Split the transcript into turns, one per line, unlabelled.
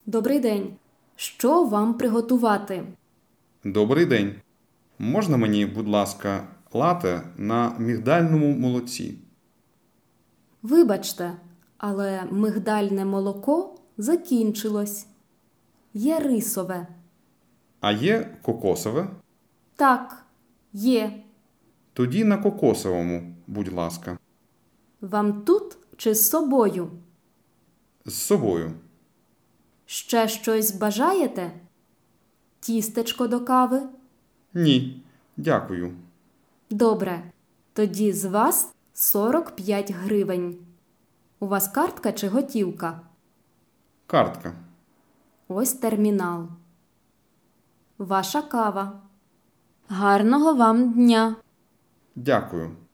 Добрий день. Що вам приготувати?
Добрий день. Можна мені, будь ласка, лате на мігдальному молоці?
Вибачте, але мигдальне молоко закінчилось. Є рисове.
А є кокосове?
Так, є.
Тоді на кокосовому, будь ласка.
Вам тут чи з собою?
З собою.
Ще щось бажаєте? Тістечко до кави?
Ні, дякую.
Добре. Тоді з вас 45 гривень. У вас картка чи готівка?
Картка.
Ось термінал. Ваша кава. Гарного вам дня!
Дякую.